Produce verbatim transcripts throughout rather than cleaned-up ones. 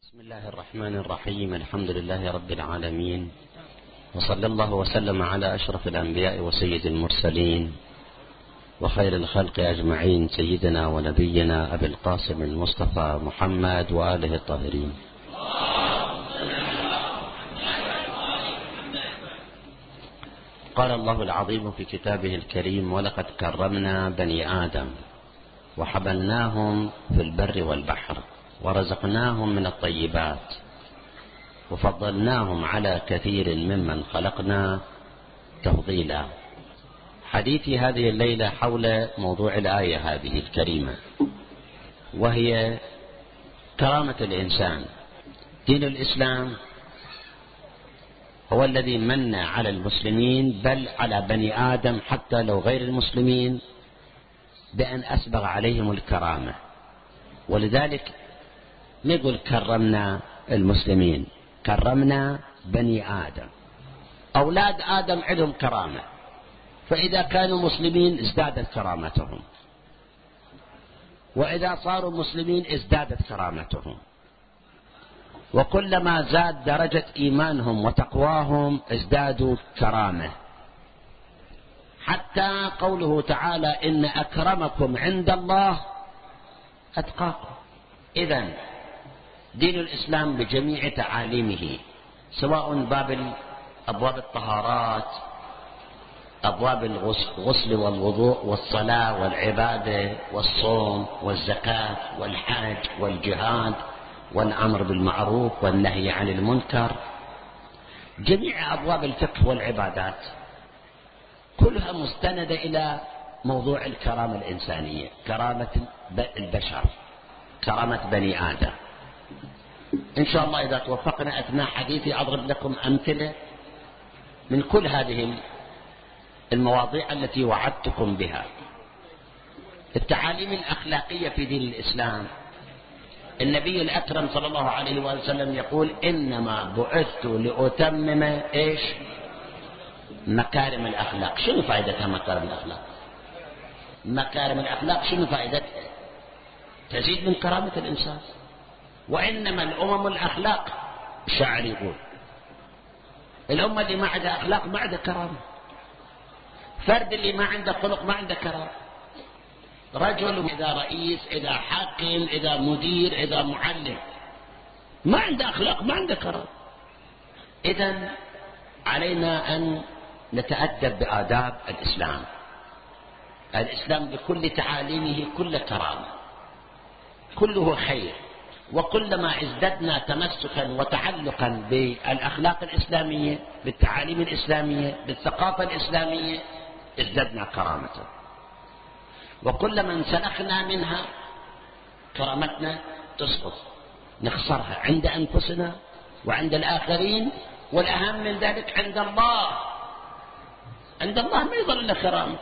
بسم الله الرحمن الرحيم. الحمد لله رب العالمين، وصلى الله وسلم على أشرف الأنبياء وسيد المرسلين وخير الخلق أجمعين، سيدنا ونبينا أبي القاسم المصطفى محمد وآله الطاهرين. قال الله العظيم في كتابه الكريم: ولقد كرمنا بني آدم وحملناهم في البر والبحر ورزقناهم من الطيبات وفضلناهم على كثير ممن خلقنا تفضيلا. حديثي هذه الليلة حول موضوع الآية هذه الكريمة، وهي كرامة الإنسان. دين الإسلام هو الذي من على المسلمين، بل على بني آدم حتى لو غير المسلمين، بأن أسبغ عليهم الكرامة. ولذلك نقول كرمنا المسلمين، كرمنا بني آدم. أولاد آدم عندهم كرامة، فإذا كانوا مسلمين ازدادت كرامتهم، وإذا صاروا مسلمين ازدادت كرامتهم، وكلما زاد درجة إيمانهم وتقواهم ازدادوا كرامة، حتى قوله تعالى: إن أكرمكم عند الله أتقاكم. إذن دين الإسلام بجميع تعاليمه، سواء باب أبواب الطهارات، أبواب الغسل والوضوء والصلاة والعبادة والصوم والزكاة والحج والجهاد والأمر بالمعروف والنهي عن المنكر، جميع أبواب الفقه والعبادات كلها مستندة إلى موضوع الكرامة الإنسانية، كرامة البشر، كرامة بني آدم. إن شاء الله إذا توفقنا أثناء حديثي أضرب لكم أمثلة من كل هذه المواضيع التي وعدتكم بها. التعاليم الأخلاقية في دين الإسلام، النبي الأكرم صلى الله عليه وسلم يقول: إنما بعثت لأتمم إيش؟ مكارم الأخلاق. شنو فائدتها مكارم الأخلاق؟ مكارم الأخلاق شنو فائدتها؟ تزيد من كرامة الإنسان. وإنما الأمم الأخلاق. الشاعر يقول: الأمة اللي ما عندها أخلاق ما عندها كرامة. فرد اللي ما عنده خلق ما عنده كرامة. رجل إذا رئيس، إذا حاكم، إذا مدير، إذا معلم، ما عنده أخلاق ما عنده كرامة. إذن علينا أن نتأدب بآداب الإسلام. الإسلام بكل تعاليمه كل كرامة، كله خير. وكلما ازددنا تمسكا وتعلقا بالأخلاق الإسلامية، بالتعاليم الإسلامية، بالثقافة الإسلامية، ازددنا كرامة. وكلما انسلخنا منها كرامتنا تسقط، نخسرها عند أنفسنا وعند الآخرين، والأهم من ذلك عند الله. عند الله ما يظل لنا كرامة.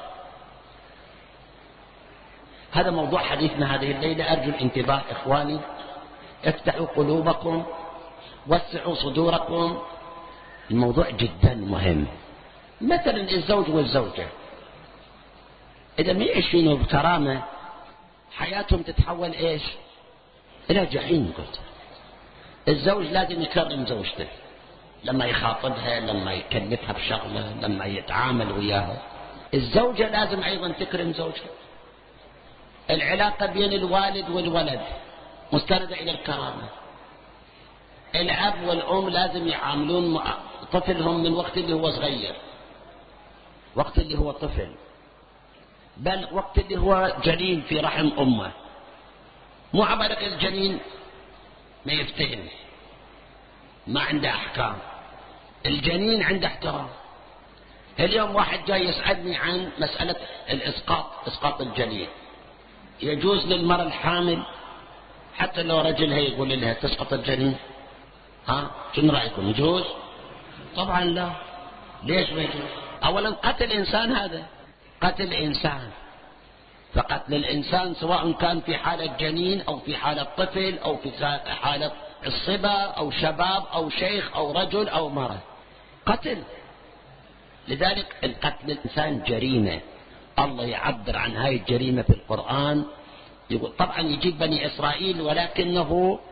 هذا موضوع حديثنا هذه الليلة. أرجو الانتباه إخواني، افتحوا قلوبكم، وسعوا صدوركم. الموضوع جدا مهم. مثلا الزوج والزوجة إذا ما يعيشون بكرامة، حياتهم تتحول إيش؟ إلى جحيم. قلت الزوج لازم يكرم زوجته لما يخاطبها، لما يكلفها بشغله، لما يتعامل وياها. الزوجة لازم أيضا تكرم زوجها. العلاقة بين الوالد والولد مستندة إلى الكرامة. الأب والأم لازم يعاملون طفلهم من وقت اللي هو صغير، وقت اللي هو طفل، بل وقت اللي هو جنين في رحم أمه. مو عبالك الجنين ما يفتهم، ما عنده أحكام. الجنين عنده احترام. اليوم واحد جاي يسألني عن مسألة الإسقاط، إسقاط الجنين. يجوز للمرأة الحامل حتى لو رجلها يقول لها تسقط الجنين؟ ها شنو رأيكم؟ يجوز؟ طبعا لا. ليش ما يجوز؟ أولا قتل إنسان، هذا قتل إنسان. فقتل الإنسان سواء كان في حالة جنين أو في حالة طفل أو في حالة الصبا أو شباب أو شيخ أو رجل أو مرأة، قتل. لذلك القتل الإنسان جريمة. الله يعبر عن هاي الجريمة في القرآن، يقول طبعا يجيب بني إسرائيل، ولكنه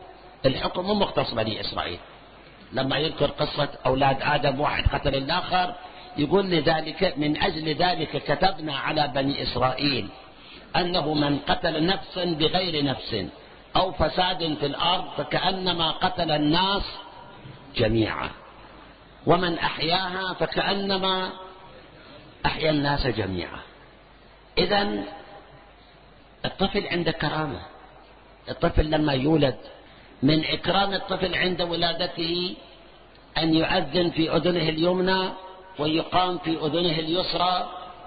الحكم مو مختص بني إسرائيل. لما يذكر قصة أولاد آدم واحد قتل الآخر يقول لذلك من أجل ذلك كتبنا على بني إسرائيل أنه من قتل نفسا بغير نفس أو فساد في الأرض فكأنما قتل الناس جميعا، ومن أحياها فكأنما أحيا الناس جميعا. إذن الطفل عنده كرامة. الطفل لما يولد من إكرام الطفل عند ولادته أن يؤذن في أذنه اليمنى ويقام في أذنه اليسرى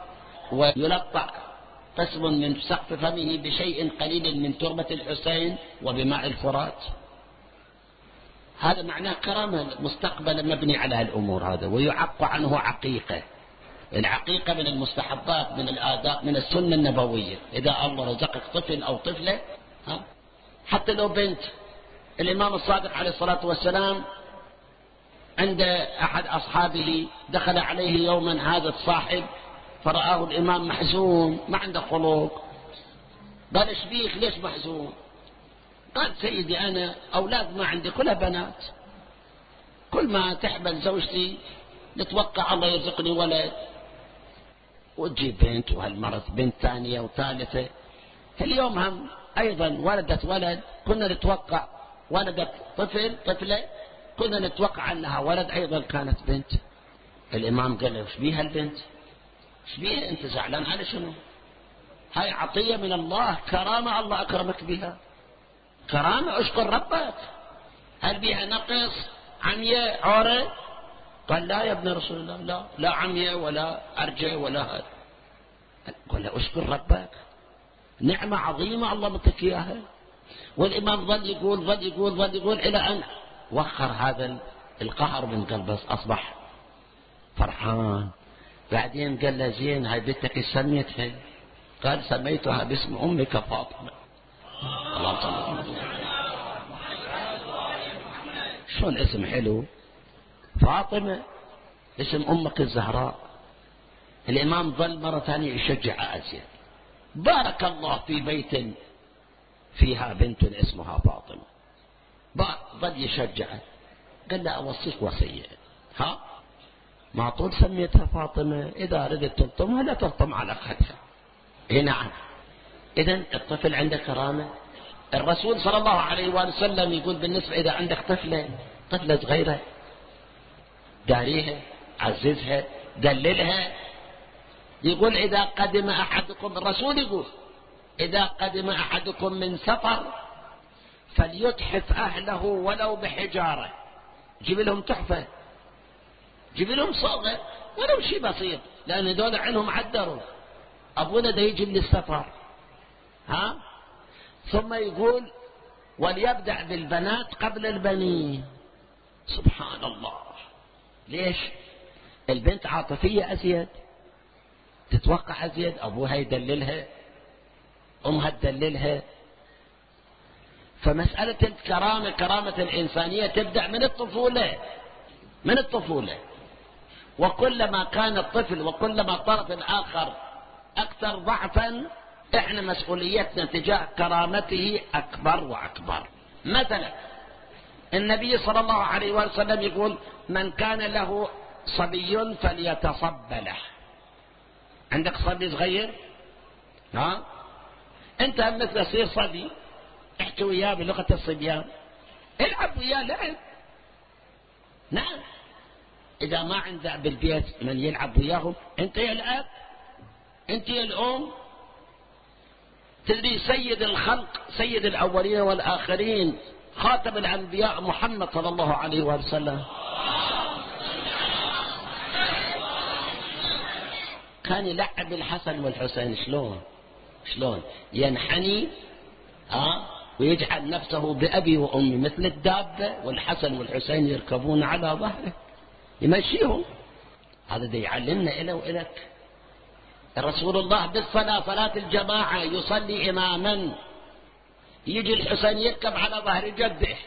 ويلطع قسم من سقف فمه بشيء قليل من تربة الحسين وبماء الفرات. هذا معناه كرامة مستقبلا مبني على الأمور هذا. ويعق عنه عقيقة. العقيقة من المستحبات من الآداب من السنة النبوية. إذا الله رزقك طفل أو طفلة ها حتى لو بنت. الإمام الصادق عليه الصلاة والسلام عند أحد أصحابه دخل عليه يوما هذا الصاحب فرآه الإمام محزون ما عنده خلق. قال ايش بيك ليش محزون؟ قال سيدي أنا أولاد ما عندي كلها بنات، كل ما تحبل زوجتي نتوقع الله يرزقني ولد وتجيب بنت وهالمرة بنت ثانية وثالثة. اليوم هم أيضا ولدت ولد كنا نتوقع ولدت طفل طفلة كنا نتوقع أنها ولد أيضا كانت بنت. الإمام قال له ايش بيها البنت؟ ايش بيها أنت زعلان على شنو؟ هاي عطية من الله كرامة الله أكرمك بها كرامة اشكر ربك. هل بيها نقص عمية عورة؟ قال لا يا ابن رسول الله لا لا عمية ولا أرجع ولا هذا. قال له اشكر ربك نعمة عظيمة الله متك إياها. والإمام ظل يقول ظل يقول ظل يقول إلى أن وخر هذا القهر من قلبه أصبح فرحان. بعدين قال له زين هاي بنتك سميتها؟ قال سميتها باسم أمك فاطمة. الله صل شلون اسم حلو فاطمة اسم أمك الزهراء. الإمام ظل مرة ثانية يشجع أزيد بارك الله في بيت فيها بنت اسمها فاطمة. ظل يشجع قال لا أوصيك وصية ها ما طول سميتها فاطمة إذا ردت تلطمها لا تلطم على خدها. إيه نعم. إذن الطفل عنده كرامة. الرسول صلى الله عليه وسلم يقول بالنسبة إذا عندك طفلة طفلة صغيرة داريها عززها دللها. يقول إذا قدم أحدكم الرسول يقول إذا قدم أحدكم من سفر فليتحف أهله ولو بحجارة. جيب لهم تحفة جيب لهم صوغة ولو شيء بسيط لأن دول عنهم عدروا أبونا ده يجي من السفر ها. ثم يقول وليبدأ بالبنات قبل البنين. سبحان الله. ليش؟ البنت عاطفية أزيد تتوقع أزيد أبوها يدللها أمها تدللها. فمسألة الكرامة كرامة الإنسانية تبدأ من الطفولة من الطفولة. وكلما كان الطفل وكلما الطرف الآخر أكثر ضعفا إحنا مسؤوليتنا تجاه كرامته أكبر وأكبر. مثلا النبي صلى الله عليه وسلم يقول من كان له صبي فليتصب له. عندك صبي صغير ها أنت مثل صير صبي احكي وياه بلغة الصبيان العب وياه لعب. نعم إذا ما عنده بالبيت من يلعب وياهم أنت يا الأب أنت يا الأم. تدري سيد الخلق سيد الأولين والآخرين خاتم الأنبياء محمد صلى الله عليه وسلم كان يلعب الحسن والحسين شلون شلون ينحني ها ويجعل نفسه بأبي وأمي مثل الدابة والحسن والحسين يركبون على ظهره يمشيهم. هذا ده يعلمنا إلى وإلك. رسول الله بالصلاة صلاة الجماعة يصلي إماما يجي الحسين يركب على ظهر جده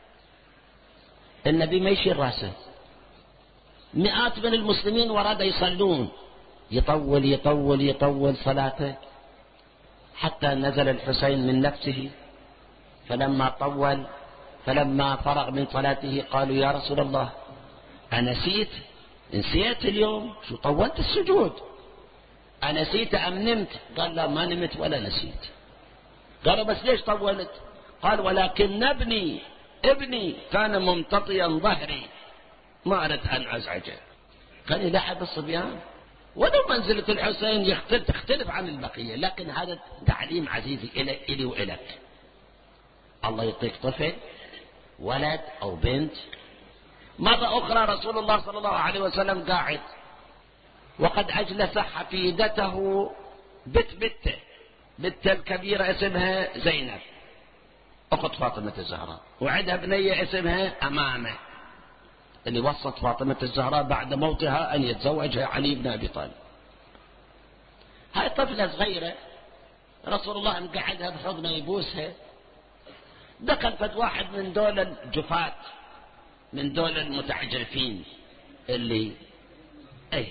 النبي ما يشيل راسه. مئات من المسلمين وراه يصلون يطول يطول يطول صلاته حتى نزل الحسين من نفسه فلما طول فلما فرغ من صلاته قالوا يا رسول الله أنسيت؟ نسيت اليوم؟ شو طولت السجود؟ أنسيت أم نمت؟ قال لا ما نمت ولا نسيت. قالوا بس ليش طولت؟ قال ولكن ابني ابني كان ممتطيا ظهري ما أردت أن أزعجه. كان يلعب الصبيان، ولو منزلة الحسين يختلف تختلف عن البقية، لكن هذا تعليم عزيزي إلي, إلي وإلك. الله يعطيك طفل ولد أو بنت. مرة أخرى رسول الله صلى الله عليه وسلم قاعد وقد أجلس حفيدته بت بته بنت الكبيرة اسمها زينب أخت فاطمة الزهراء، وعندها بنية اسمها أمامة اللي وصت فاطمة الزهراء بعد موتها أن يتزوجها علي بن أبي طالب. هاي طفلة صغيرة رسول الله مقعدها بحضنه يبوسها. دخل فد واحد من دول الجفاة من دول المتعجرفين اللي ايه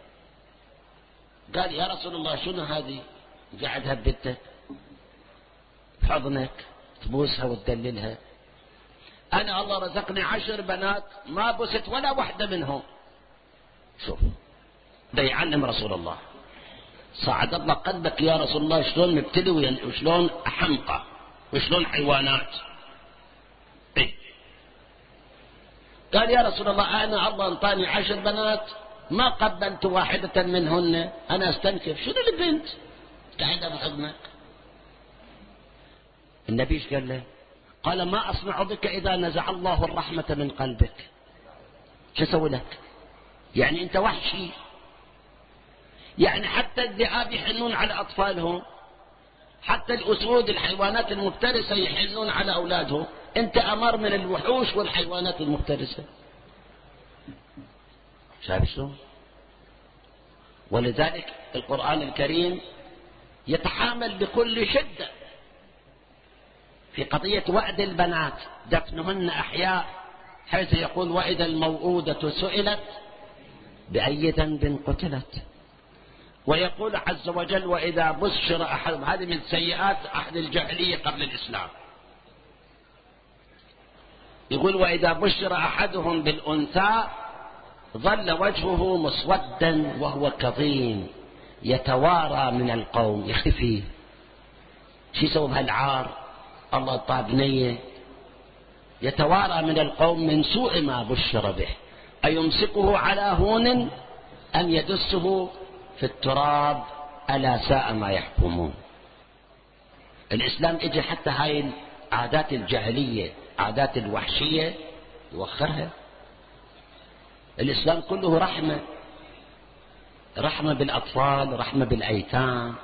قال يا رسول الله شنو هذه؟ قعدها ببنتك بحضنك تبوسها وتدللها. أنا الله رزقني عشر بنات ما بست ولا واحدة منهم. شوف ده يعلم رسول الله. صعد الله قلبك يا رسول الله شلون مبتلي وشلون حمقى وشلون حيوانات. إيه؟ قال يا رسول الله أنا الله انطاني عشر بنات ما قبلت واحدة منهن، أنا استنكف. شنو البنت قاعدة بحضنك؟ النبي ايش قال له؟ قال ما أصنع بك إذا نزع الله الرحمة من قلبك. شو أسوي لك؟ يعني أنت وحشي؟ يعني حتى الذئاب يحنون على أطفالهم، حتى الأسود الحيوانات المفترسة يحنون على أولادهم، أنت أمر من الوحوش والحيوانات المفترسة. شايف شو؟ ولذلك القرآن الكريم يتحامل بكل شدة في قضية وعد البنات دفنهن أحياء، حيث يقول وإذا الموءودة سئلت بأي ذنب قتلت، ويقول عز وجل وإذا بشر أحدهم. هذه من سيئات أهل الجاهلية قبل الإسلام. يقول وإذا بشر أحدهم بالأنثى ظل وجهه مسودا وهو كظيم يتوارى من القوم. يختفي. شو يسوي بهالعار؟ الله طاه بنية. يتوارى من القوم من سوء ما بشر به أيمسكه على هون أم يدسه في التراب ألا ساء ما يحكمون. الإسلام اجى حتى هاي العادات الجاهلية عادات الوحشية يوخرها. الإسلام كله رحمة، رحمة بالأطفال، رحمة بالأيتام،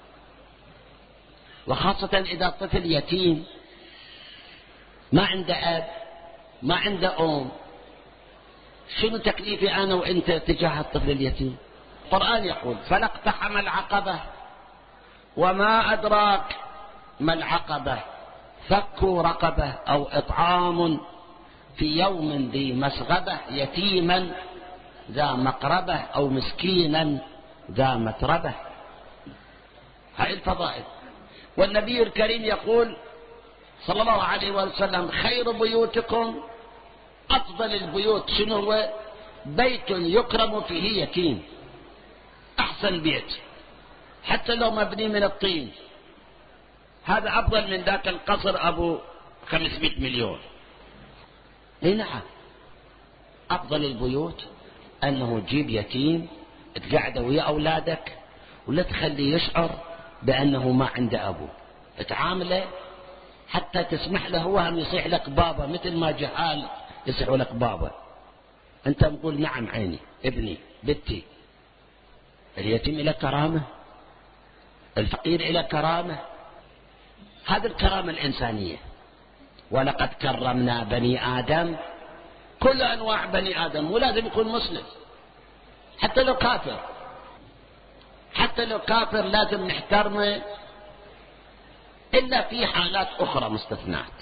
وخاصة إذا الطفل يتيم ما عنده أب ما عنده أم. شنو تكليفي أنا وإنت تجاه الطفل اليتيم؟ القرآن يقول فلا اقتحم العقبة وما أدراك ما العقبة فك رقبة أو إطعام في يوم ذي مسغبة يتيما ذا مقربة أو مسكينا ذا متربة. هاي الفضائل. والنبي الكريم يقول صلى الله عليه وسلم خير بيوتكم أفضل البيوت شنو هو؟ بيت يكرم فيه يتيم. أحسن بيت حتى لو مبني من الطين هذا أفضل من ذاك القصر أبو خمسمائة مليون. اي نعم. أفضل البيوت أنه تجيب يتيم تقعده ويا أولادك ولا تخليه يشعر بأنه ما عنده أبو. تعامله حتى تسمح له هو هم يصيح لك بابا، مثل ما جهال يصيحوا لك بابا. أنت تقول نعم عيني ابني بنتي. اليتيم إلى كرامة، الفقير إلى كرامة. هذه الكرامة الإنسانية. ولقد كرمنا بني آدم، كل أنواع بني آدم، مو لازم يكون مسلم، حتى لو كافر، حتى لو كافر لازم نحترمه، إلا في حالات أخرى مستثنات.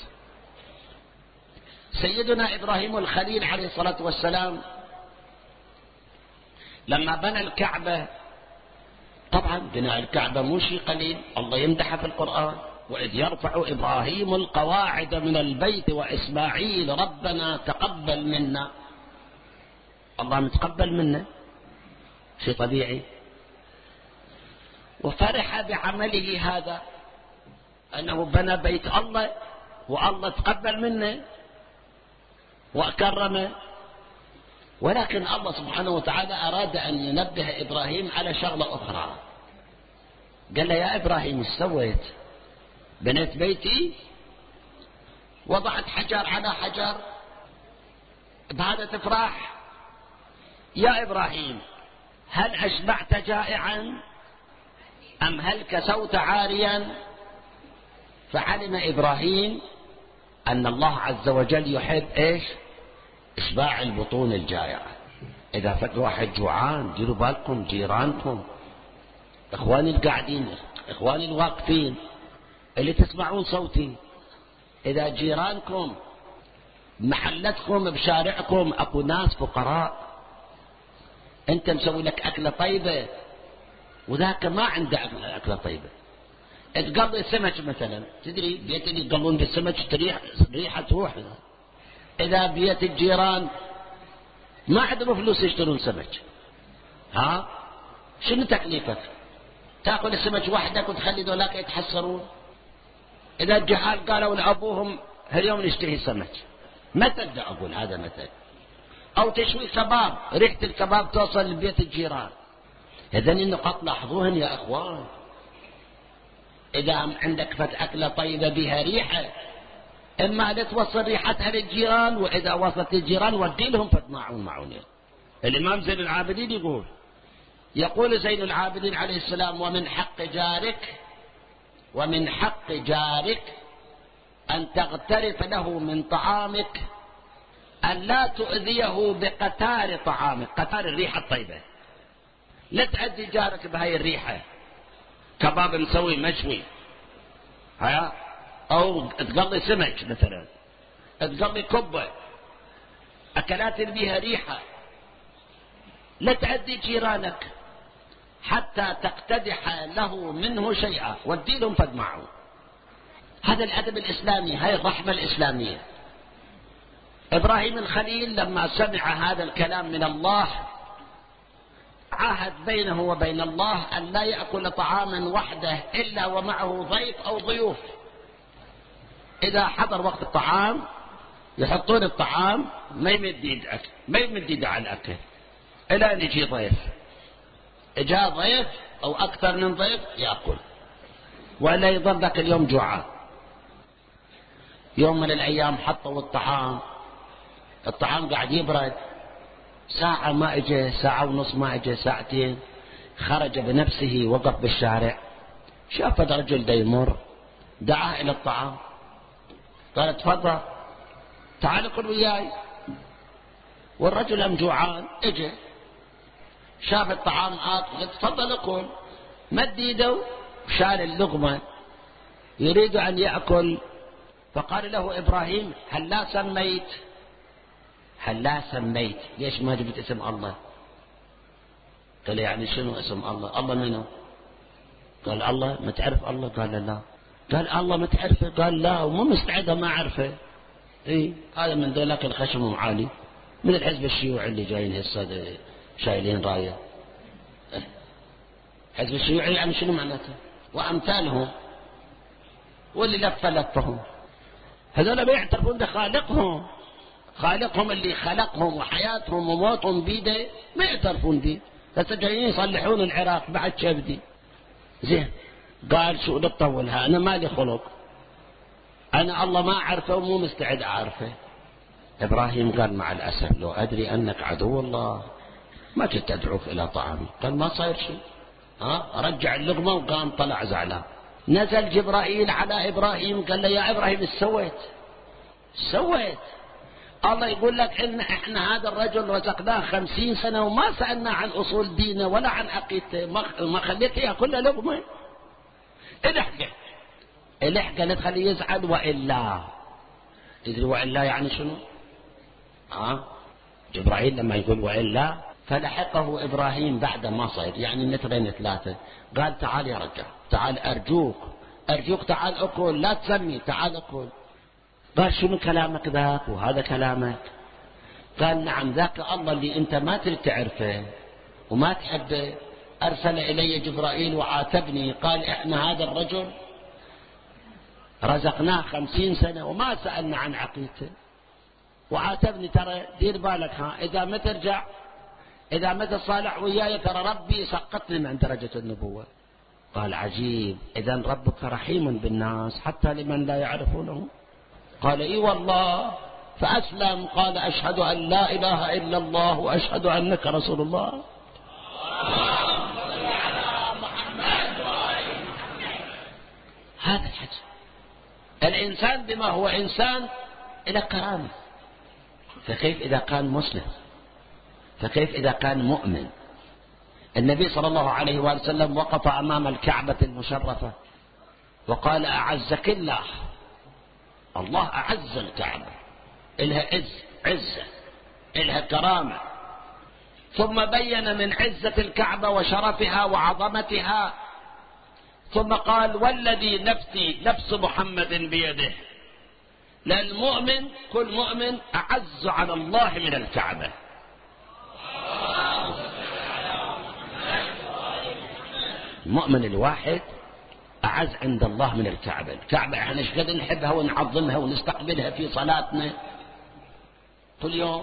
سيدنا إبراهيم الخليل عليه الصلاة والسلام لما بنى الكعبة، طبعا بناء الكعبة مو شيء قليل، الله يمدحه في القرآن وإذ يرفع إبراهيم القواعد من البيت وإسماعيل ربنا تقبل منا. الله متقبل منا، شيء طبيعي. وفرح بعمله هذا، أنه بنى بيت الله والله تقبل منه وأكرمه. ولكن الله سبحانه وتعالى أراد أن ينبه إبراهيم على شغلة أخرى. قال له يا إبراهيم ايش سويت؟ بنيت بيتي، وضعت حجر على حجر، بهذا تفرح؟ يا إبراهيم هل أشبعت جائعا أم هل كسوت عاريا؟ فعلم إبراهيم أن الله عز وجل يحب إيش؟ إشباع البطون الجائعة. إذا فجأة واحد جوعان ديروا بالكم، جيرانكم، إخواني القاعدين، إخواني الواقفين اللي تسمعون صوتي، إذا جيرانكم محلتكم بشارعكم أكو ناس فقراء، أنت مسوي لك أكلة طيبة وذاك ما عنده أكلة طيبة، تقضي سمك مثلا، تدري بيت اللي يقضون بالسمك ريحة تروح. إذا بيت الجيران ما عندهم فلوس يشترون سمك، ها شنو تكليفك؟ تأكل السمك وحدك وتخلي ذولاك يتحسرون؟ إذا الجهال قالوا لأبوهم هاليوم نشتهي سمك، مثل دا أقول هذا مثل. أو تشوي كباب، ريحة الكباب توصل لبيت الجيران. إذن النقاط لاحظوهن يا أخوان. إذا عندك فت أكلة طيبة بها ريحة، إما لتوصل ريحتها للجيران، وإذا وصلت الجيران ودي لهم فت معون معونين. الإمام زين العابدين يقول يقول زين العابدين عليه السلام: ومن حق جارك ومن حق جارك أن تغترف له من طعامك، أن لا تؤذيه بقتار طعامك. قتار الريحة الطيبة، لا تأذي جارك بهاي الريحة، كباب مسوي مشوي، ها، أو تقضي سمك مثلا، تقضي كبة، أكلات بها ريحة، لا تأذي جيرانك حتى تقتدح له منه شيئا، ودي لهم فد معه. هذا الأدب الإسلامي، هاي الرحمة الإسلامية. إبراهيم الخليل لما سمع هذا الكلام من الله عاهد بينه وبين الله أن لا يأكل طعاما وحده إلا ومعه ضيف أو ضيوف. إذا حضر وقت الطعام يحطون الطعام، ما يمد يده ما يمد يده على الأكل إلى أن يجي ضيف. إجا ضيف أو أكثر من ضيف يأكل، ولا يظل ذاك اليوم جوعان. يوم من الأيام حطوا الطعام، الطعام قاعد يبرد، ساعة ما اجى، ساعة ونص ما اجى، ساعتين، خرج بنفسه وقف بالشارع، شاف رجل دا يمر، دعاه إلى الطعام، قال: تفضل تعال كل وياي. والرجل أم جوعان، اجى شاف الطعام قال: تفضل اكل. مد يده وشال اللقمة يريد أن يأكل، فقال له إبراهيم: هل لا سميت؟ هل لا سميت؟ ليش ما جبت اسم الله؟ قال: يعني شنو اسم الله؟ الله منه؟ قال: الله. ما تعرف الله؟ قال: لا. قال: الله ما تعرفه؟ قال: لا. ومو مستعد ما أعرفه. إيه، هذا من ذولاك الخشم عالي، من الحزب الشيوعي اللي جايين هسه شايلين راية. حزب الشيوعي يعني شنو معناته؟ وأمثالهم، واللي لف لفهم، هذول ما يعترفون بخالقهم. خالقهم اللي خلقهم وحياتهم وموتهم بيده ما يعترفون به. هسه جايين يصلحون العراق بعد شبدي. زين، قال: شو نطولها، أنا مالي خلق، أنا الله ما أعرفه ومو مستعد أعرفه. إبراهيم قال: مع الأسف لو أدري أنك عدو الله ما كنت أدعوك إلى طعامي. قال: ما صاير شيء. ها، رجع اللقمة وقام طلع زعلان. نزل جبرائيل على إبراهيم قال له: يا إبراهيم ايش سويت؟ ايش سويت؟ الله يقول لك إن إحنا هذا الرجل رزقناه خمسين سنة وما سألنا عن أصول دينه ولا عن عقيدته، ما خليته يأكل لقمة. الحقه الحقه لا تخليه يزعل، وإلا تدري وإلا يعني شنو؟ ها، جبرائيل لما يقول وإلا، فلحقه إبراهيم بعد ما صير، يعني مترين ثلاثة، قال: تعال يا رجال، تعال أرجوك أرجوك تعال أكل، لا تسمي، تعال أكل. قال شنو كلامك ذاك وهذا كلامك؟ قال نعم ذاك الله اللي أنت ما تريد تعرفه وما تحبه أرسل إلي جبرائيل وعاتبني، قال إحنا هذا الرجل رزقناه خمسين سنة وما سألنا عن عقيدته، وعاتبني ترى دير بالك ها إذا ما ترجع، إذا ما تصالح وياي ترى ربي سقطني من درجة النبوة. قال عجيب، إذا ربك رحيم بالناس حتى لمن لا يعرفونه. قال إي والله، فأسلم. قال أشهد أن لا إله إلا الله وأشهد أنك رسول الله. هذا الحج. الإنسان بما هو إنسان إلى كرامة، فكيف إذا كان مسلم؟ فكيف إذا كان مؤمن؟ النبي صلى الله عليه وآله وسلم وقف أمام الكعبة المشرفة وقال أعزك الله. الله أعز الكعبة، إلها عز، عزة، إلها كرامة. ثم بين من عزة الكعبة وشرفها وعظمتها، ثم قال والذي نفسي نفس محمد بيده، للمؤمن كل مؤمن أعز على الله من الكعبة. المؤمن الواحد أعز عند الله من الكعبة. الكعبة احنا ايش قد نحبها ونعظمها ونستقبلها في صلاتنا كل يوم.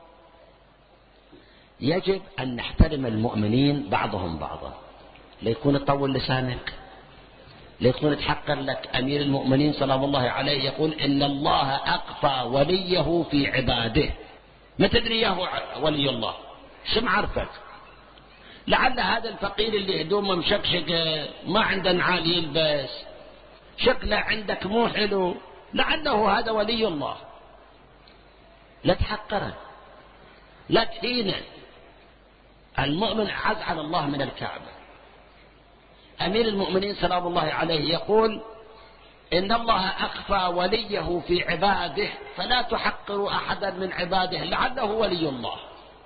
يجب أن نحترم المؤمنين بعضهم بعضا، ليكون تطول لسانك، ليكون تحقر لك. أمير المؤمنين سلام الله عليه يقول إن الله أقفى وليه في عباده. ما تدري ياهو ولي الله، شو معرفك؟ لعل هذا الفقير اللي هدومه مشكشكة ما عنده نعال يلبس، شكله عندك مو حلو، لعله هذا ولي الله. لا تحقره، لا تهينه. المؤمن أعز على الله من الكعبة. أمير المؤمنين سلام الله عليه يقول إن الله أخفى وليه في عباده فلا تحقروا أحدا من عباده لعله ولي الله.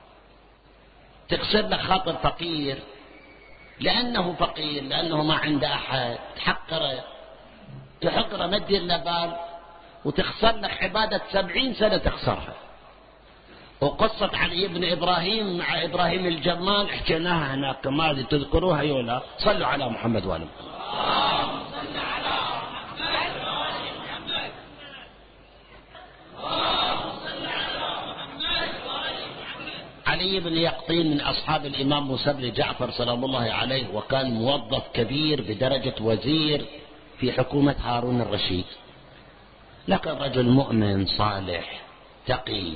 تكسر لك خاطر فقير لأنه فقير، لأنه ما عنده أحد، تحقره، تحقره، ما تدير له بال، وتخسر لك عبادة سبعين سنة تخسرها. وقصة علي بن إبراهيم مع إبراهيم الجمال حكيناها هناك، ما أدري تذكروها يولا. صلوا على محمد وآل محمد. علي بن يقطين من أصحاب الإمام موسى بن جعفر سلام الله عليه، وكان موظف كبير بدرجة وزير في حكومة هارون الرشيد، لكن رجل مؤمن صالح تقي،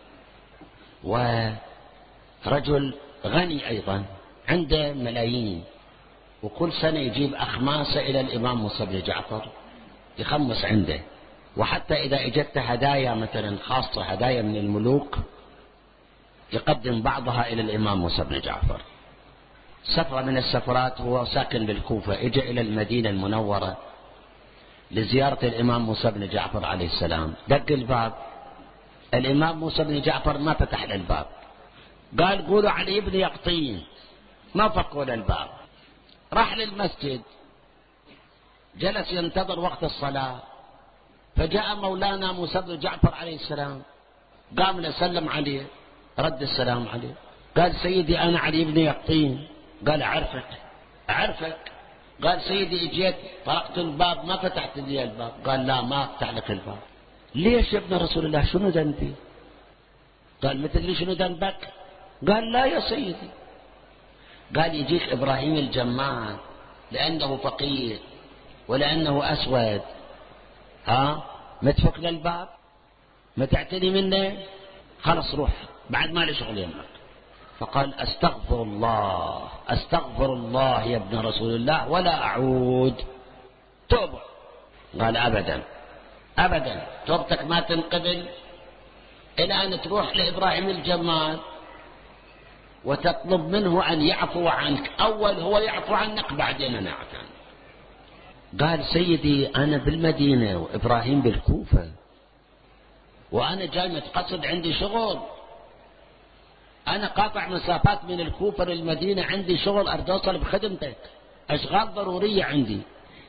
ورجل غني أيضا، عنده ملايين، وكل سنة يجيب أخماسة إلى الإمام موسى بن جعفر يخمس عنده. وحتى إذا اجت هدايا مثلا خاصة، هدايا من الملوك، يقدم بعضها إلى الإمام موسى بن جعفر. سفرة من السفرات هو ساكن بالكوفة، اجى إلى المدينة المنورة لزيارة الإمام موسى بن جعفر عليه السلام. دق الباب، الإمام موسى بن جعفر ما فتح له الباب، قال قولوا علي بن يقطين، ما فكوا له الباب. راح للمسجد، جلس ينتظر وقت الصلاة، فجاء مولانا موسى بن جعفر عليه السلام، قام لسلم عليه، رد السلام عليه، قال سيدي أنا علي بن يقطين. قال أعرفك أعرفك. قال سيدي اجيت طرقت الباب ما فتحت لي الباب. قال لا ما افتح لك الباب. ليش يا ابن رسول الله شنو ذنبي؟ قال مثل لي شنو ذنبك؟ قال لا يا سيدي. قال يجيك إبراهيم الجمال لأنه فقير ولأنه أسود، ها ما تفك له الباب، ما تعتني منه، خلص روح بعد ما لي شغل يمك. فقال أستغفر الله أستغفر الله يا ابن رسول الله ولا أعود. توبة. قال أبدا أبدا، توبتك ما تنقبل إلى أن تروح لإبراهيم الجمال وتطلب منه أن يعفو عنك. أول هو يعفو عنك، بعدين أنا أعفو عنك. قال سيدي أنا بالمدينة وإبراهيم بالكوفة، وأنا جاي متقصد، عندي شغل، أنا قاطع مسافات من الكوفة للمدينة، عندي شغل أريد أوصل بخدمتك، أشغال ضرورية عندي.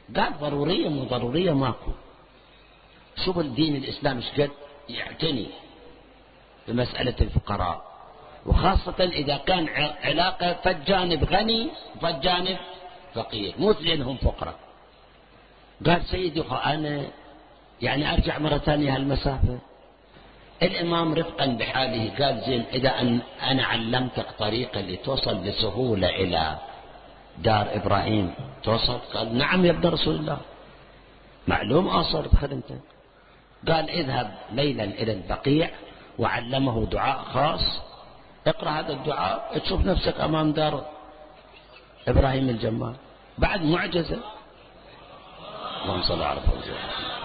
قال ضرورية مو ضرورية ماكو. شوف الدين الإسلام شقد يعتني بمسألة الفقراء، وخاصة إذا كان علاقة فالجانب غني فالجانب فقير، مو اثنينهم فقراء. قال سيدي أنا يعني أرجع مرة ثانية هالمسافة. الإمام رفقا بحاله قال زين إذا أن أنا علمتك طريقة اللي توصل بسهولة إلى دار إبراهيم توصل؟ قال نعم يا ابن رسول الله، معلوم أصل دخل أنت. قال اذهب ليلا إلى البقيع، وعلمه دعاء خاص، اقرأ هذا الدعاء تشوف نفسك أمام دار إبراهيم الجمال. بعد معجزة. اللهم صل على رسول.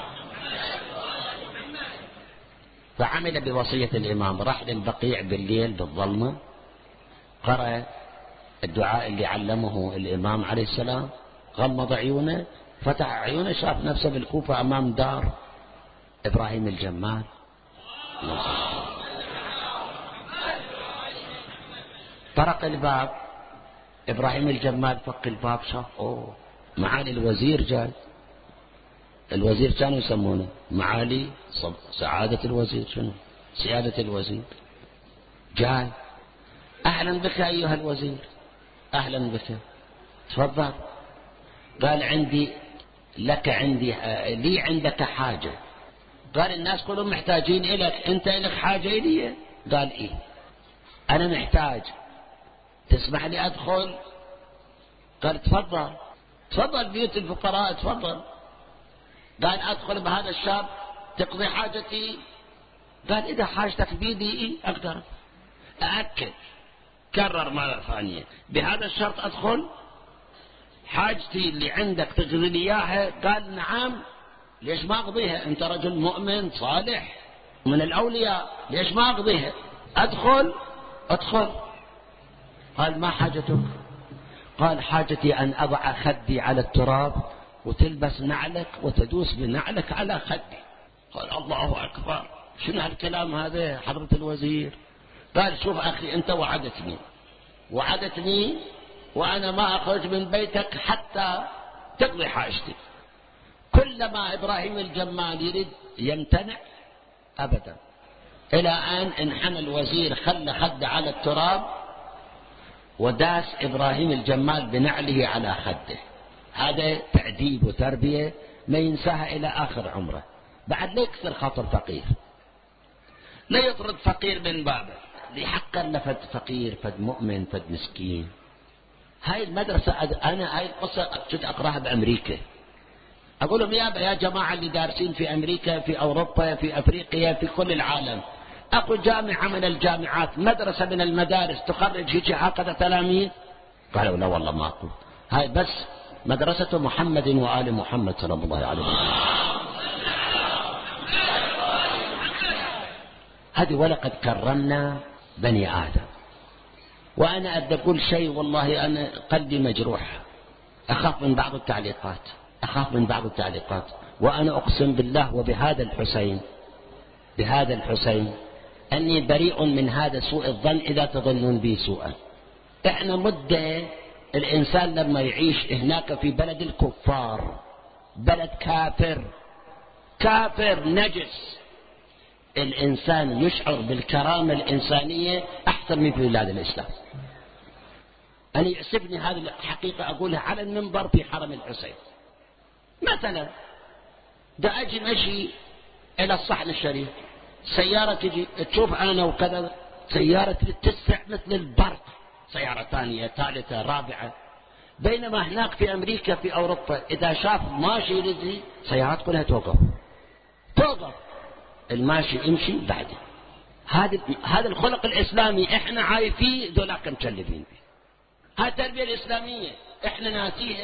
فعمل بوصية الإمام، راح للبقيع بالليل بالظلمة، قرأ الدعاء اللي علمه الإمام عليه السلام، غمض عيونه، فتح عيونه، شاف نفسه بالكوفة أمام دار إبراهيم الجمال. طرق الباب، إبراهيم الجمال فك الباب، شاف أوه معالي الوزير جاي. الوزير كانوا يسمونه معالي سعادة الوزير، شنو سيادة الوزير جاي. أهلا بك أيها الوزير. أهلا بك، تفضل. قال عندي لك عندي لي عندك حاجة. قال الناس كلهم محتاجين إليك، أنت لك حاجة إلي؟ قال إيه أنا محتاج، تسمح لي أدخل؟ قال تفضل تفضل، بيوت الفقراء تفضل. قال أدخل بهذا الشاب تقضي حاجتي؟ قال إذا حاجتك بيدي أقدر. أأكد، كرر مرة ثانية، بهذا الشرط أدخل؟ حاجتي اللي عندك تقضي لي إياها؟ قال نعم. ليش ما أقضيها؟ أنت رجل مؤمن صالح من الأولياء، ليش ما أقضيها؟ أدخل. أدخل. قال ما حاجتك؟ قال حاجتي أن أضع خدي على التراب وتلبس نعلك وتدوس بنعلك على خدي. قال الله أكبر، شنو هالكلام هذا حضرة الوزير؟ قال شوف أخي، أنت وعدتني وعدتني وأنا ما أخرج من بيتك حتى تقضي حاجتي. كلما إبراهيم الجمال يريد يمتنع أبدا، إلى أن انحنى الوزير، خلى خده على التراب وداس إبراهيم الجمال بنعله على خده. هذا تأديب وتربية ما ينساها إلى آخر عمره. بعد لا يكسر خاطر فقير، لا يطرد فقير من بابه، لحقا لفد فقير فد مؤمن فد مسكين. هاي المدرسة أنا هاي القصة كنت أقرأها بأمريكا. أقول لهم يا يا جماعة اللي دارسين في أمريكا في أوروبا في أفريقيا في كل العالم، أكو جامعة من الجامعات مدرسة من المدارس تخرج هيك هكذا تلاميذ؟ قالوا لا والله ما أقول. هاي بس مدرسة محمد وآل محمد صلى الله عليه وسلم. هذه ولقد كرمنا بني آدم. وأنا أبدأ أقول شيء والله أنا قلبي مجروح، أخاف من بعض التعليقات، أخاف من بعض التعليقات وأنا أقسم بالله وبهذا الحسين بهذا الحسين أني بريء من هذا سوء الظن إذا تظنون بي سوءا. إحنا مدة الإنسان لما يعيش هناك في بلد الكفار، بلد كافر كافر نجس، الإنسان يشعر بالكرامة الإنسانية أحسن من في بلاد الإسلام. أنا يعصبني هذه الحقيقة أقولها على المنبر في حرم الحسين. مثلا دا أجي مشي إلى الصحن الشريف، سيارة تجي تشوف أنا وكذا، سيارة تسرع مثل البرق، سيارة ثانية ثالثة رابعة. بينما هناك في أمريكا في أوروبا إذا شاف ماشي رزي سيارات كلها توقف توقف، الماشي يمشي بعده. هذا هذا الخلق الإسلامي إحنا عايفيه، ذولاك مكلفين فيه. هذه التربية الإسلامية إحنا ناسيها،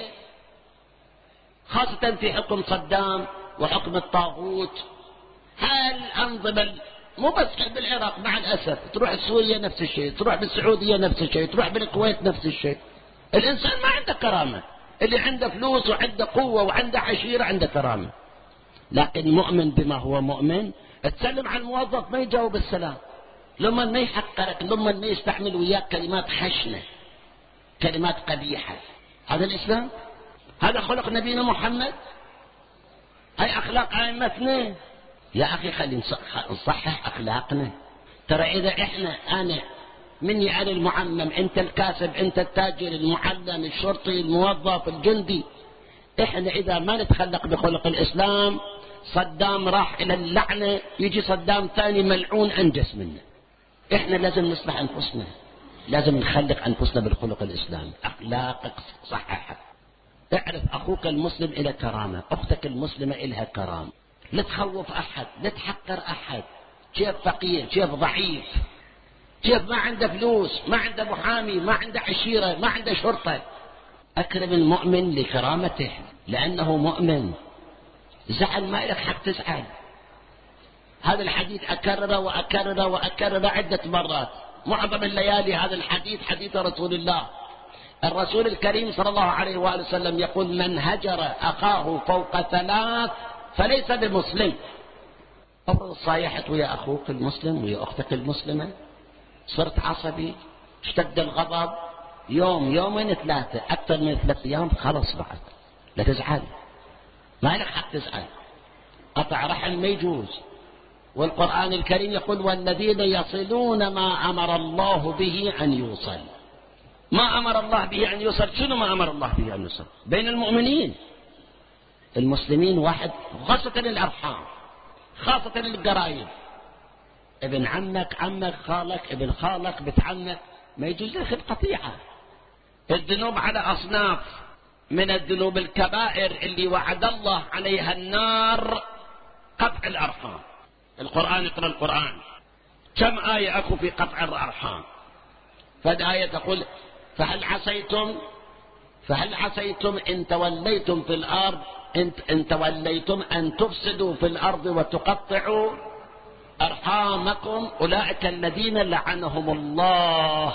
خاصة في حكم صدام وحكم الطاغوت. هاي الأنظمة مو بس بالعراق مع الأسف، تروح سوريا نفس الشيء، تروح بالسعودية نفس الشيء، تروح بالكويت نفس الشيء. الإنسان ما عنده كرامة، اللي عنده فلوس وعنده قوة وعنده عشيرة عنده كرامة. لكن مؤمن بما هو مؤمن، تسلم على الموظف ما يجاوب السلام، لما ما يحقرك، لما ما يستعمل وياك كلمات خشنة كلمات قبيحة. هذا الإسلام؟ هذا خلق نبينا محمد؟ هاي أخلاق أئمتنا؟ يا أخي خلينا نصحح أخلاقنا. ترى إذا إحنا أنا مني أنا المعمم، أنت الكاسب، أنت التاجر، المعلم، الشرطي، الموظف، الجندي، إحنا إذا ما نتخلق بخلق الإسلام صدام راح إلى اللعنة، يجي صدام ثاني ملعون أنجس منه. إحنا لازم نصلح أنفسنا، لازم نخلق أنفسنا بالخلق الإسلامي. أخلاقك صححها. اعرف أخوك المسلم إلى كرامة، أختك المسلمة إلها كرامة. لا تخوف أحد، لا تحقر أحد. كيف فقير، كيف ضعيف، كيف ما عنده فلوس، ما عنده محامي، ما عنده عشيرة، ما عنده شرطة. أكرم المؤمن لكرامته لأنه مؤمن. زعل ما لك حق تزعل. هذا الحديث أكرره وأكرره وأكرره عدة مرات. معظم الليالي هذا الحديث حديث رسول الله. الرسول الكريم صلى الله عليه وآله وسلم يقول: من هجر أخاه فوق ثلاث فليس بمسلم. أفرض صايحت ويا أخوك المسلم ويا أختك المسلمة، صرت عصبي، اشتد الغضب، يوم يومين ثلاثة، أكثر من ثلاثة أيام، خلص بعد لا تزعل، ما لك حق تزعل. قطع رحم ما يجوز. والقرآن الكريم يقول: والذين يصلون ما أمر الله به أن يوصل. ما أمر الله به أن يوصل، شنو ما أمر الله به أن يوصل؟ بين المؤمنين المسلمين واحد، خاصة الأرحام، خاصة القرايب، ابن عمك، عمك، خالك، ابن خالك، بنت عمك، ما يجوز لك القطيعة. الذنوب على أصناف، من الذنوب الكبائر اللي وعد الله عليها النار قطع الأرحام. القرآن، اقرأ القرآن، كم آية أكو في قطع الأرحام؟ فالآية تقول: فهل عسيتم فهل عسيتم إن توليتم في الأرض إن, إن توليتم أن تفسدوا في الأرض وتقطعوا أرحامكم أولئك الذين لعنهم الله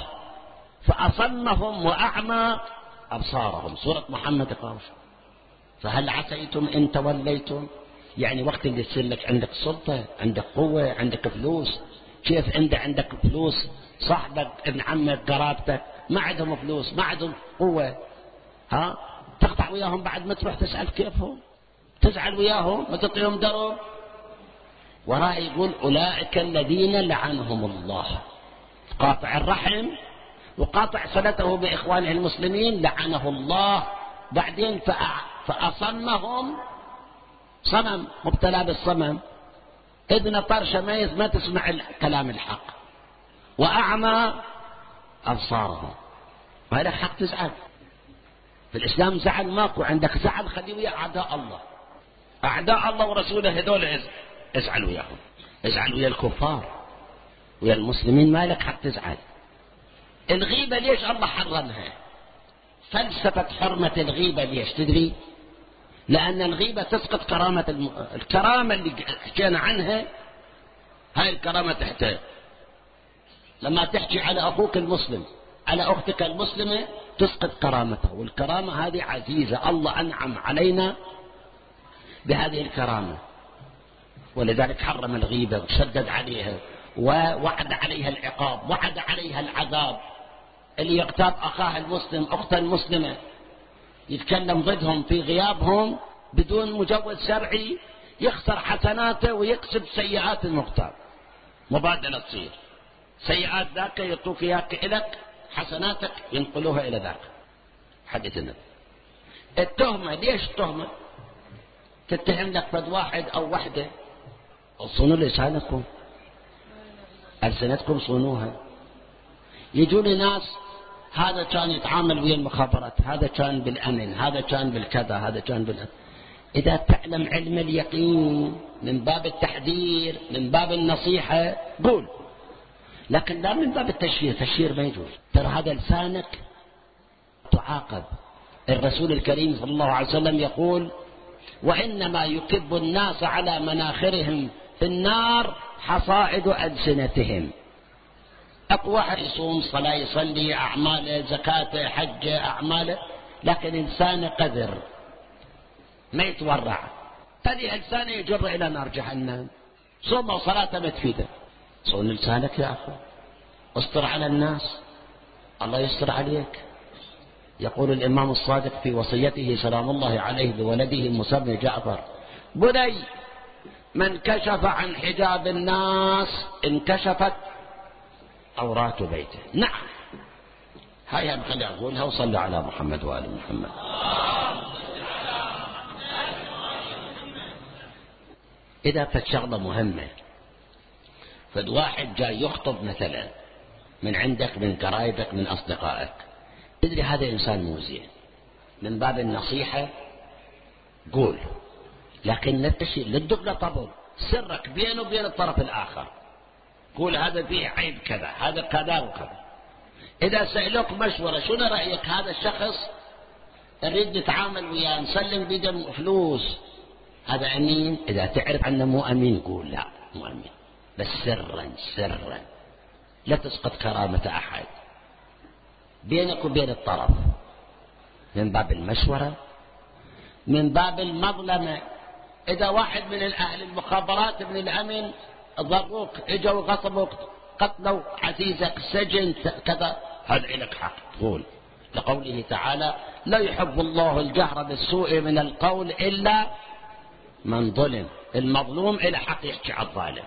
فأصمهم وأعمى أبصارهم. سورة محمد قاوش. فهل عسيتم إن توليتم، يعني وقت اللي يصير لك عندك سلطة، عندك قوة، عندك فلوس. كيف أنت عندك فلوس، صاحبك، ابن عمك، قرابتك ما عندهم فلوس، ما عندهم قوة، ها تقطع وياهم بعد ما تروح تسأل كيفهم، تزعل وياهم، ما تعطيهم درب. وراء يقول: أولئك الذين لعنهم الله. قاطع الرحم وقاطع صلته بإخوانه المسلمين لعنه الله. بعدين فأصمهم، صمم، مبتلى بالصمم، إذن طرشة ما تسمع كلام الحق، وأعمى أبصارهم. ما لك حق تزعل. في الإسلام زعل ماكو، عندك زعل خليه ويا أعداء الله. أعداء الله ورسوله هذول ازعل وياهم، ازعل ويا الكفار، ويا المسلمين ما لك حق تزعل. الغيبة ليش الله حرمها؟ فلسفة حرمة الغيبة ليش تدري؟ لأن الغيبة تسقط كرامة الم... الكرامة اللي حكينا عنها. هاي الكرامة تحتاج لما تحكي على أخوك المسلم، على أختك المسلمة، تسقط كرامته. والكرامة هذه عزيزة، الله أنعم علينا بهذه الكرامة، ولذلك حرم الغيبة وشدد عليها ووعد عليها العقاب، وعد عليها العذاب. اللي يغتاب أخاه المسلم، أخته المسلمة، يتكلم ضدهم في غيابهم بدون مجوز شرعي، يخسر حسناته ويكسب سيئات المغتاب. مبادلة تصير، سيئات ذاك يعطوك إياك إلك، حسناتك ينقلوها إلى ذاك. حديث النبي. التهمة، ليش التهمة؟ تتهم لك فد واحد أو وحدة، صونوا لسانكم، ألسنتكم صونوها. يجون ناس، هذا كان يتعامل ويا المخابرات، هذا كان بالأمن، هذا كان بالكذا، هذا كان بالأمن. إذا تعلم علم اليقين من باب التحذير، من باب النصيحة، قول، لكن لا من باب التشهير. تشهير ما يجوز. ترى هذا لسانك تعاقب. الرسول الكريم صلى الله عليه وسلم يقول: وإنما يكب الناس على مناخرهم في النار حصائد ألسنتهم. أكو واحد يصوم، صلاة، يصلي، أعماله، زكاته، حجه، أعماله، لكن إنسان قذر ما يتورع، هذه لسانه يجر إلى نار جهنم. صوم وصلاة ما تفيده. صون لسانك يا أخو، استر على الناس، الله يستر عليك. يقول الإمام الصادق في وصيته سلام الله عليه بولده موسى بن جعفر: بني من كشف عن حجاب الناس انكشفت عورات بيته. نعم، هيا نخلي أقولها وصلوا على محمد وآل محمد. إذا فالشغلة مهمة، فالواحد جاي يخطب مثلا من عندك، من قرايبك، من أصدقائك، تدري هذا إنسان مو زين، من باب النصيحة قول، لكن لا تشيل للدقلة طبل سرك بينه وبين الطرف الآخر، قول هذا فيه عيب كذا، هذا كذا وكذا. إذا سألوك مشورة شنو رأيك هذا الشخص نريد نتعامل وياه نسلم بيده فلوس، هذا أمين؟ إذا تعرف أنه مو أمين قول لا مو أمين، بس سرا سرا، لا تسقط كرامة أحد بينك وبين الطرف، من باب المشورة، من باب المظلمة. إذا واحد من الأهل المخابرات من الأمن ضروك، اجوا وغصبوك، قتلوا عزيزك، سجن كذا، هل لك حق تقول، لقوله تعالى: لا يحب الله الجهر بالسوء من القول إلا من ظلم. المظلوم إلى حق يحكي على الظالم.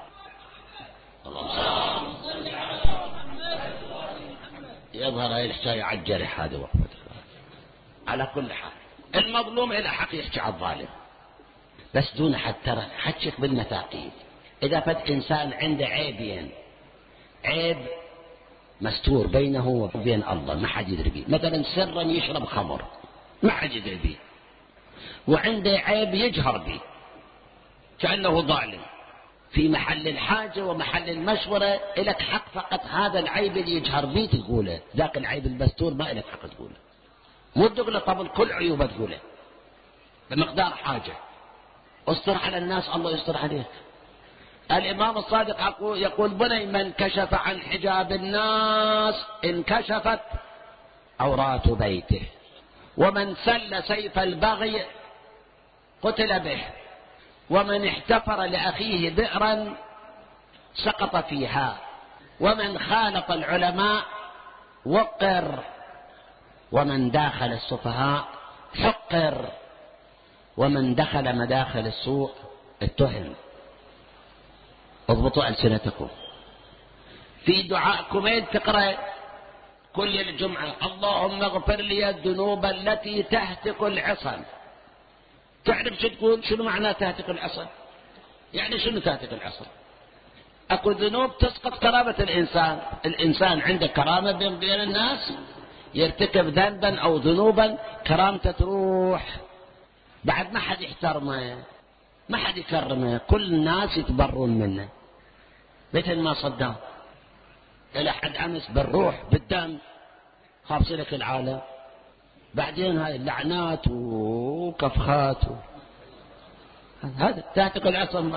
يظهر هاي الحكاية على الجرح هذا وقت. على كل حال المظلوم إلى حق يحكي على الظالم، بس دون حد ترى حكيك بالمثاقيل. إذا فد إنسان عنده عيبين، عيب مستور بينه وبين الله ما حد يدري به، مثلا سرا يشرب خمر ما حد يدري به، وعنده عيب يجهر به كأنه ظالم، في محل الحاجة ومحل المشورة إلك حق فقط هذا العيب اللي يجهر به تقوله، ذاك العيب المستور ما إلك حق تقوله، مو تقول طب كل عيوبه تقوله بمقدار حاجة. استر على الناس الله يستر عليك. الإمام الصادق يقول: بني من كشف عن حجاب الناس انكشفت عورات بيته، ومن سل سيف البغي قتل به، ومن احتفر لأخيه بئرا سقط فيها، ومن خالط العلماء وقر، ومن داخل السفهاء حقر، ومن دخل مداخل السوء اتهم. اضبطوا ألسنتكم في دعائكم وين تقرأ كل الجمعة: اللهم اغفر لي الذنوب التي تهتك العصم. تعرف شو تقول؟ شنو معنى تهتك العصم؟ يعني شنو تهتك العصم؟ اكو ذنوب تسقط كرامة الإنسان، الإنسان عنده كرامة بين بين الناس، يرتكب ذنبا أو ذنوبا كرامته تروح، بعد ما حد يحترمه، ما حد يكرمه، كل الناس يتبرون منه، مثل ما صدام إلى حد أمس بالروح بالدم خابصلك العالم، بعدين هاي اللعنات وكفخات و... هذا تهتك العصم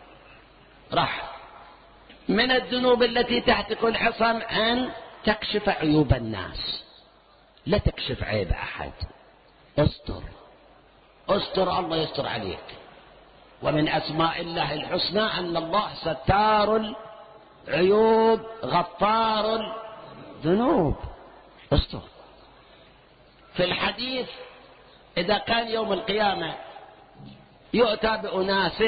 راح. من الذنوب التي تهتك العصم أن تكشف عيوب الناس، لا تكشف عيب أحد، استر استر الله يستر عليك. ومن أسماء الله الحسنى أن الله ستار العيوب غفار الذنوب، استر. في الحديث إذا كان يوم القيامة يؤتى بأناس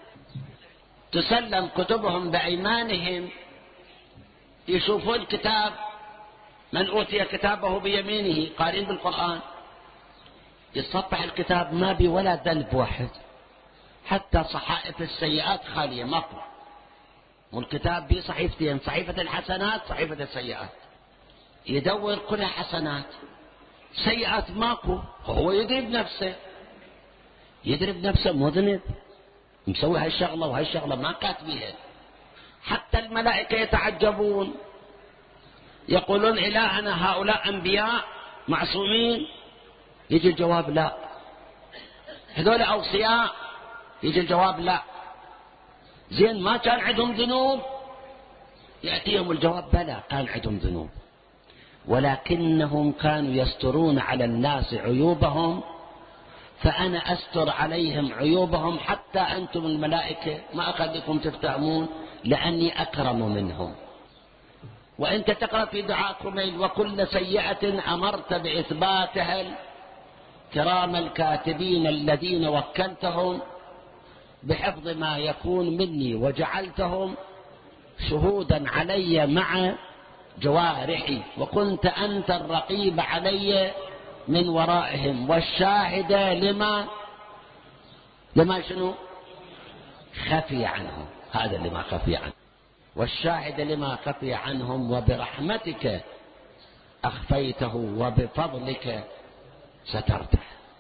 تسلم كتبهم بأيمانهم، يشوفون كتاب من أوتي كتابه بيمينه قارئين بالقرآن، يصفح الكتاب ما بي ولا ذنب واحد، حتى صحائف السيئات خالية ماكو، والكتاب بي صحيفتين، صحيفة الحسنات صحيفة السيئات، يدور كلها حسنات، سيئات ماكو. هو يدري بنفسه، يدري بنفسه مذنب مسوي هالشغلة وهالشغلة ما كاتبيها. حتى الملائكة يتعجبون يقولون: إلهنا هؤلاء أنبياء معصومين؟ يجي الجواب لا. هذول أوصياء؟ يجي الجواب لا. زين ما كان عندهم ذنوب؟ يأتيهم الجواب بلى كان عندهم ذنوب، ولكنهم كانوا يسترون على الناس عيوبهم، فأنا أستر عليهم عيوبهم حتى أنتم الملائكة ما أخليكم تفتهمون لأني أكرم منهم. وأنت تقرأ في دعاء كميل: وكل سيئة أمرت بإثباتها الكرام الكاتبين الذين وكلتهم بحفظ ما يكون مني وجعلتهم شهودا علي مع جوارحي، وكنت أنت الرقيب علي من ورائهم والشاهد لما لما شنو خفي عنهم. هذا لما خفي عنهم، والشاهد لما خفي عنهم، وبرحمتك أخفيته وبفضلك سترته.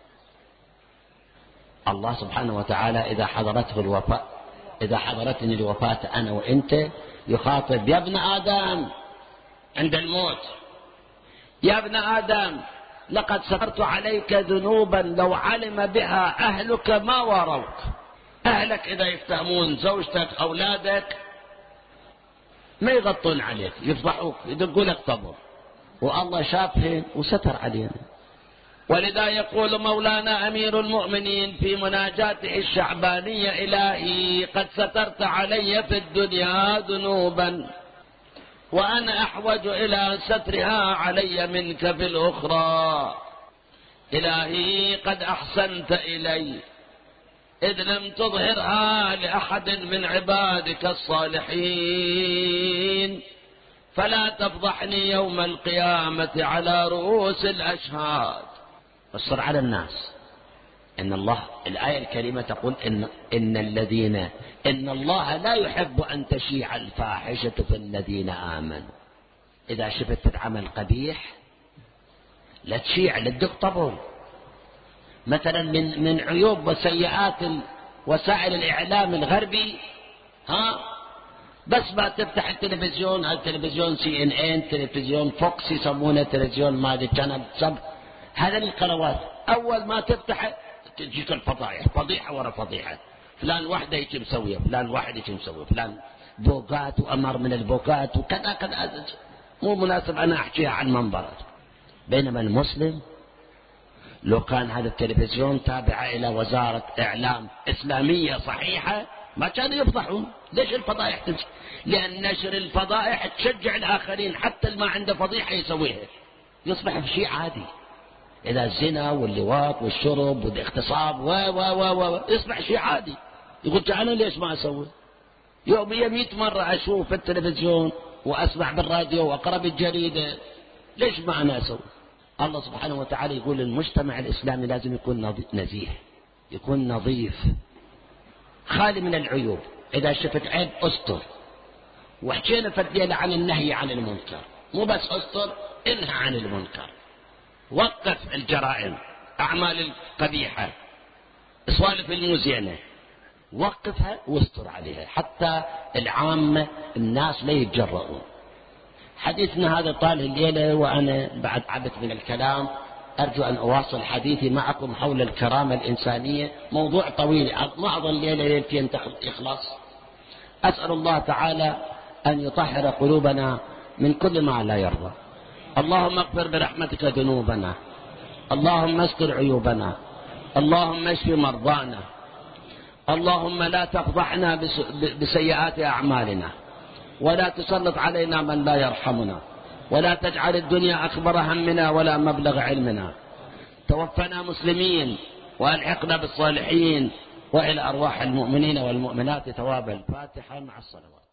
الله سبحانه وتعالى إذا حضرته الوفاة إذا حضرتني الوفاة أنا وإنت يخاطب: يا ابن آدم عند الموت، يا ابن آدم لقد سترت عليك ذنوبا لو علم بها أهلك ما واروك. أهلك إذا يفتهمون، زوجتك أولادك، ما يغطون عليك، يفضحوك، يدقوا لك طبر، والله شافهن وستر علينا. ولذا يقول مولانا أمير المؤمنين في مناجاته الشعبانية: إلهي قد سترت علي في الدنيا ذنوبا وأنا أحوج إلى سترها علي منك في الأخرى. إلهي قد أحسنت إلي إذ لم تظهرها لأحد من عبادك الصالحين، فلا تفضحني يوم القيامة على رؤوس الأشهاد. فاصر على الناس. إن الله، الآية الكريمة تقول إن, إن الذين إن الله لا يحب أن تشيع الفاحشة في الذين آمنوا. إذا شفت العمل قبيح لا تشيع، لا تدق طبل. مثلا من من عيوب وسيئات وسائل الإعلام الغربي، ها بس ما تفتح التلفزيون، التلفزيون سي ان ان، تلفزيون فوكس يسمونه، تلفزيون مالي شانل سب، هذا القنوات أول ما تفتح تجيك الفضائح، فضيحة ورا فضيحة. فلان واحدة يجي مسوية، فلان واحد يجي مسوية، فلان بوقات وأمر من البوقات وكذا كذا، مو مناسب أنا أحكيها عن منبرات. بينما المسلم لو كان هذا التلفزيون تابع إلى وزارة إعلام إسلامية صحيحة ما كانوا يفضحون. ليش الفضائح تمشي؟ لأن نشر الفضائح تشجع الآخرين حتى اللي ما عنده فضيحة يسويها، يصبح بشيء عادي. إذا الزنا واللواط والشرب والاغتصاب و و و و يصبح شيء عادي. يقول أنا ليش ما أسوي؟ يوميا مئة مرة أشوف في التلفزيون وأسمع بالراديو وأقرأ بالجريدة، ليش ما أنا أسوي؟ الله سبحانه وتعالى يقول المجتمع الإسلامي لازم يكون نزيه، يكون نظيف، خالي من العيوب. إذا شفت عيب أستر. وحكينا فدينا عن النهي عن المنكر، مو بس أستر، انهى عن المنكر، وقف الجرائم، أعمال القبيحة، سوالف المزينة، وقفها واستر عليها حتى العامة الناس لا يتجرؤون. حديثنا هذا طال الليلة وأنا بعد عبت من الكلام، أرجو أن أواصل حديثي معكم حول الكرامة الإنسانية. موضوع طويل ما أظن ليلة ليلتين يخلص. أسأل الله تعالى أن يطهر قلوبنا من كل ما لا يرضى. اللهم اغفر برحمتك ذنوبنا، اللهم استر عيوبنا، اللهم اشف مرضانا، اللهم لا تفضحنا بسيئات أعمالنا، ولا تسلط علينا من لا يرحمنا، ولا تجعل الدنيا أكبر همنا ولا مبلغ علمنا. توفنا مسلمين وألحقنا بالصالحين، وإلى أرواح المؤمنين والمؤمنات ثواب الفاتحة مع الصلوات.